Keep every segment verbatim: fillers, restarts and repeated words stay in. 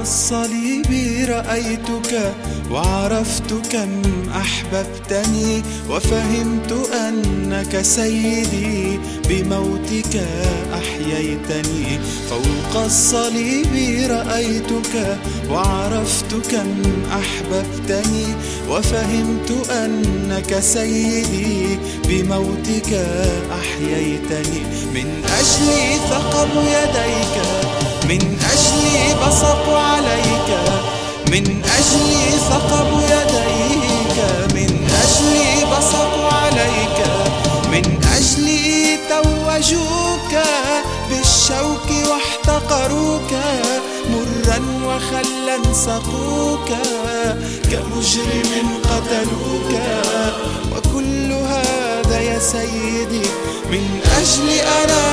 الصليب رأيتك وعرفت كم أحببتني، وفهمت أنك سيدي بموتك أحييتني. فوق الصليب رأيتك وعرفت كم أحببتني، وفهمت أنك سيدي بموتك أحييتني. من أجلي ثقبوا يديك، من أجلي بصقوا عليك، من أجلي ثقبوا يديك، من أجلي بصقوا عليك، من أجلي توجوك بالشوك واحتقروك، مرا وخلا سقوك، كمجرم قتلوك. وكل هذا يا سيدي من أجلي أنا،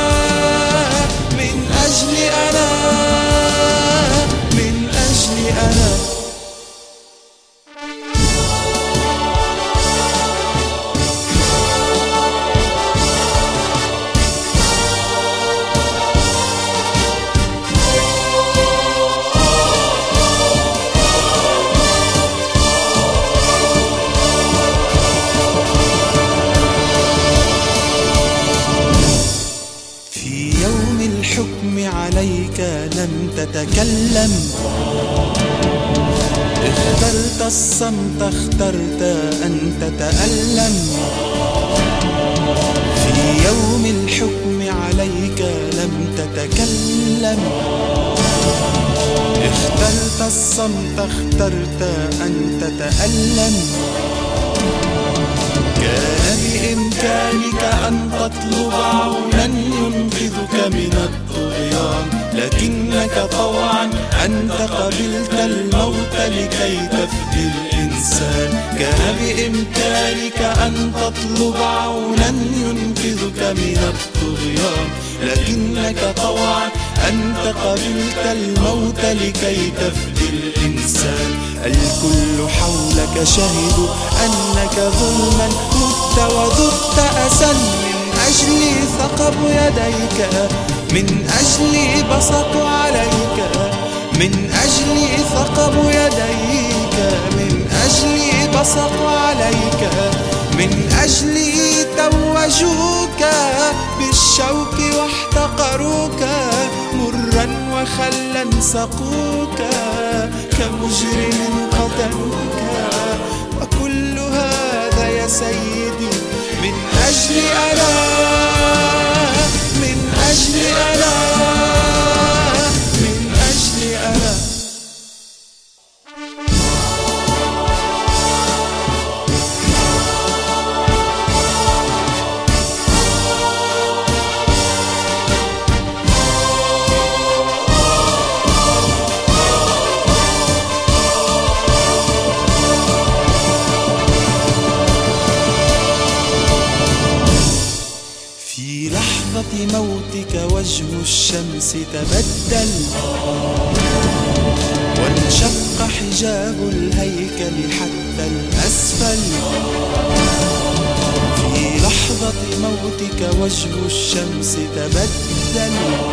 من أجلي أنا، من أجلي أنا. الحكم عليك لم تتكلم، اخترت الصمت، اخترت أن تتألم. في يوم الحكم عليك لم تتكلم، اخترت الصمت، اخترت أن تتألم. كان بإمكانك أن تطلب عونا ينقذك من الطغيان، لكنك طوعا أنت قبلت الموت لكي تفدي الإنسان. كان بإمكانك أن تطلب عونا ينقذك من الطغيان، لكنك طوعا أنت قبلت الموت لكي تفدي الإنسان. الكل حولك شهدوا أنك ظلما مت وذقت أسا، من أجلي ثقبوا يديك، من أجلي بصقوا عليك، من أجلي ثقبوا يديك، من أجلي بصقوا عليك، من أجلي توجوك بالشوك واحتقروك، مرا وخلا سقوك، كمجرم قتلوك. وكل هذا يا سيدي من أجلي أنا، من أجلي أنا، من أجلي أنا. في لحظة موتك وجه الشمس تبدل، وانشق حجاب الهيكل حتى الأسفل. في لحظة موتك وجه الشمس تبدل،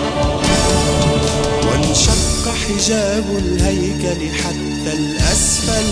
وانشق حجاب الهيكل حتى الأسفل.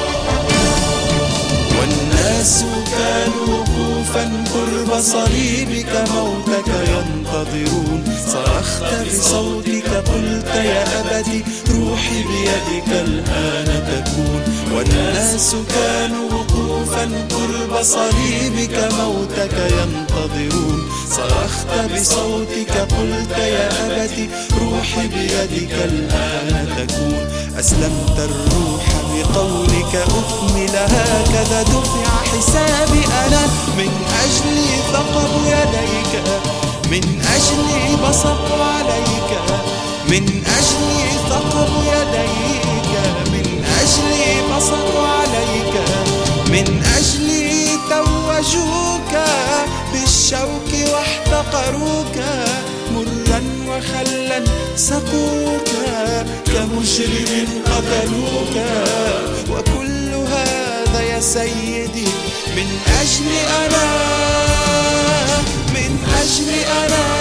والناس كانوا وقوفا قرب صليبك موتك ينتظرون. صرخت بصوتك قلت يا أبتي روحي بيدك الآن تكون. والناس كانوا وقوفا قرب صليبك موتك ينتظرون. صرخت بصوتك قلت يا أبتي روحي بيدك الآن تكون. أسلمت الروح بقولك أكمل، هكذا دفع حسابي أنا. من أجلي ثقبوا يديك، من أجلي بصقوا عليك، من أجلي ثقبوا يديك، من أجلي بصقوا عليك، من أجلي توجوك بالشوك واحتقروك، مرا وخلا سقوك، كمجرم قتلوك. وكل هذا يا سيدي من أجلي أنا، من أجلي أنا.